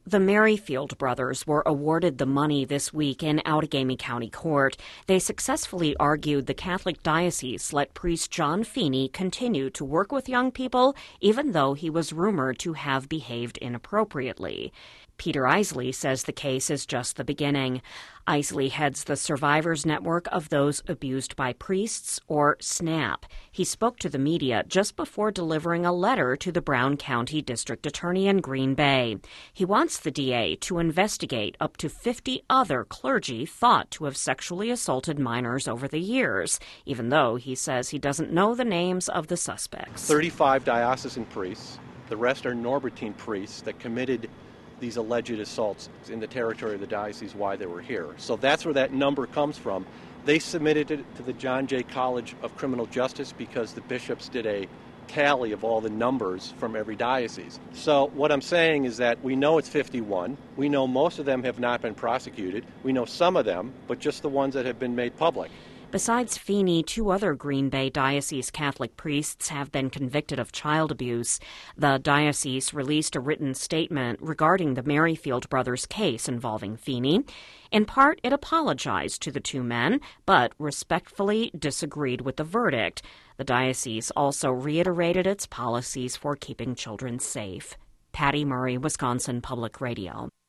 The Merrifield brothers were awarded the money this week in Outagamie County Court. They successfully argued the Catholic diocese let priest John Feeney continue to work with young people, even though he was rumored to have behaved inappropriately. Peter Isley says the case is just the beginning. Isley heads the Survivors Network of Those Abused by Priests, or SNAP. He spoke to the media just before delivering a letter to the Brown County District Attorney in Green Bay. He wants the DA to investigate up to 50 other clergy thought to have sexually assaulted minors over the years, even though he says he doesn't know the names of the suspects. 35 diocesan priests. The rest are Norbertine priests that committed these alleged assaults in the territory of the diocese while they were here. So that's where that number comes from. They submitted it to the John Jay College of Criminal Justice because the bishops did a tally of all the numbers from every diocese. So what I'm saying is that we know it's 51. We know most of them have not been prosecuted. We know some of them, but just the ones that have been made public. Besides Feeney, 2 other Green Bay Diocese Catholic priests have been convicted of child abuse. The diocese released a written statement regarding the Merrifield brothers' case involving Feeney. In part, it apologized to the 2 men, but respectfully disagreed with the verdict. The diocese also reiterated its policies for keeping children safe. Patty Murray, Wisconsin Public Radio.